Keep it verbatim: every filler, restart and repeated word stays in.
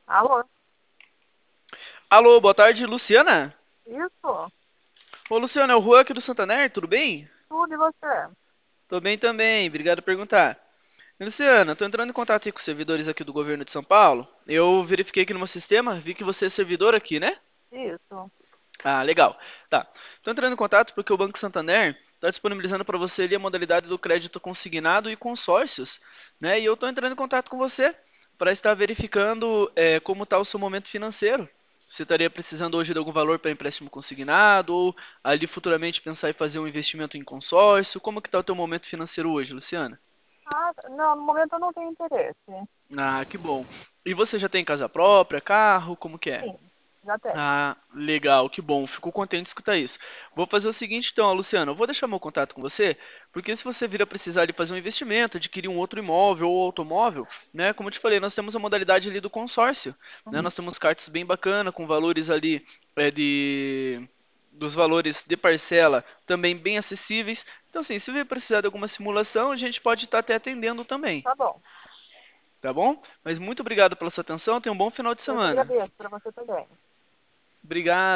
Alô? Alô, boa tarde, Luciana? Isso? Ô, Luciana, é o Juan aqui do Santander, tudo bem? Tudo e você? Tô bem também, obrigado por perguntar. Luciana, tô entrando em contato aí com os servidores aqui do governo de São Paulo. Eu verifiquei aqui no meu sistema, vi que você é servidor aqui, né? Isso. Ah, legal. Tá. Tô entrando em contato porque o Banco Santander está disponibilizando para você ali a modalidade do crédito consignado e consórcios, né? E eu tô entrando em contato com você para estar verificando eh, como está o seu momento financeiro. Você estaria precisando hoje de algum valor para empréstimo consignado ou ali futuramente pensar em fazer um investimento em consórcio? Como que está o teu momento financeiro hoje, Luciana? Ah, não, no momento eu não tenho interesse. Ah, que bom. E você já tem casa própria, carro? Como que é? Sim, já tenho. Ah, legal, que bom. Fico contente de escutar isso. Vou fazer o seguinte, então, Luciano, eu vou deixar meu contato com você, porque se você vir a precisar de fazer um investimento, adquirir um outro imóvel ou automóvel, né? Como eu te falei, nós temos a modalidade ali do consórcio, né? Uhum. Nós temos cartas bem bacana, com valores ali é, de dos valores de parcela também bem acessíveis. Então, assim, se vir precisar de alguma simulação, a gente pode estar até atendendo também, Tá bom. tá bom? Mas muito obrigado pela sua atenção, tenha um bom final de Eu que semana. agradeço para você também. Obrigado.